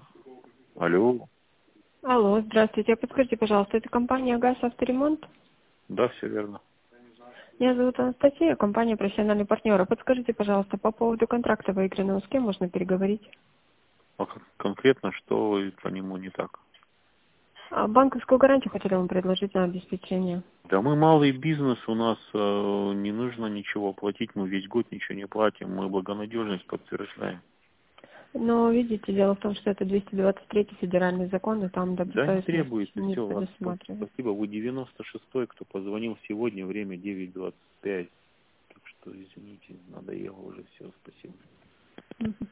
Алло. Алло, здравствуйте. Подскажите, пожалуйста, это компания «ГАЗ Авторемонт»? Да, все верно. Меня зовут Анастасия, компания «Профессиональный партнер». Подскажите, пожалуйста, по поводу контракта выигранного, с кем можно переговорить? А конкретно что по нему не так? Банковскую гарантию хотели вам предложить на обеспечение. Да мы малый бизнес, у нас не нужно ничего платить, мы весь год ничего не платим, мы благонадежность подтверждаем. Но, видите, дело в том, что это 223 федеральный закон, и там Да, не добросовестность требуется, не все, вас предусматривает. спасибо, вы 96-й, кто позвонил сегодня, время 9:25, так что извините, надоело уже, все, спасибо. Мгм.